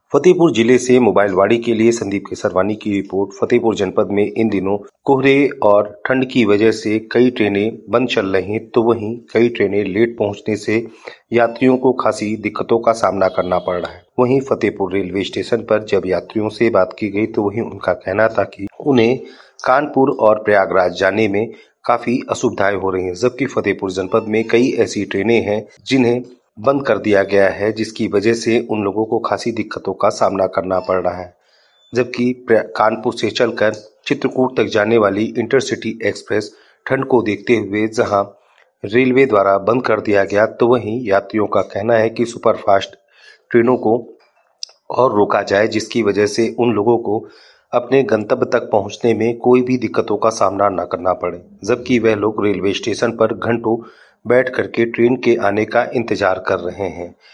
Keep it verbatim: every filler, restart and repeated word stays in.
फतेहपुर जिले से मोबाइलवाड़ी के लिए संदीप केसरवानी की रिपोर्ट। फतेहपुर जनपद में इन दिनों कोहरे और ठंड की वजह से कई ट्रेनें बंद चल रही, तो वहीं कई ट्रेनें लेट पहुंचने से यात्रियों को खासी दिक्कतों का सामना करना पड़ रहा है। वहीं फतेहपुर रेलवे स्टेशन पर जब यात्रियों से बात की गई तो वहीं उनका कहना था कि उन्हें कानपुर और प्रयागराज जाने में काफी असुविधाएं हो रही हैं, जबकि फतेहपुर जनपद में कई ऐसी ट्रेनें हैं जिन्हें बंद कर दिया गया है, जिसकी वजह से उन लोगों को खासी दिक्कतों का सामना करना पड़ रहा है। जबकि कानपुर से चलकर चित्रकूट तक जाने वाली इंटरसिटी एक्सप्रेस ठंड को देखते हुए जहां रेलवे द्वारा बंद कर दिया गया, तो वहीं यात्रियों का कहना है कि सुपरफास्ट ट्रेनों को और रोका जाए, जिसकी वजह से उन लोगों को अपने गंतव्य तक पहुंचने में कोई भी दिक्कतों का सामना न करना पड़े, जबकि वह लोग रेलवे स्टेशन पर घंटों बैठ करके ट्रेन के आने का इंतजार कर रहे हैं।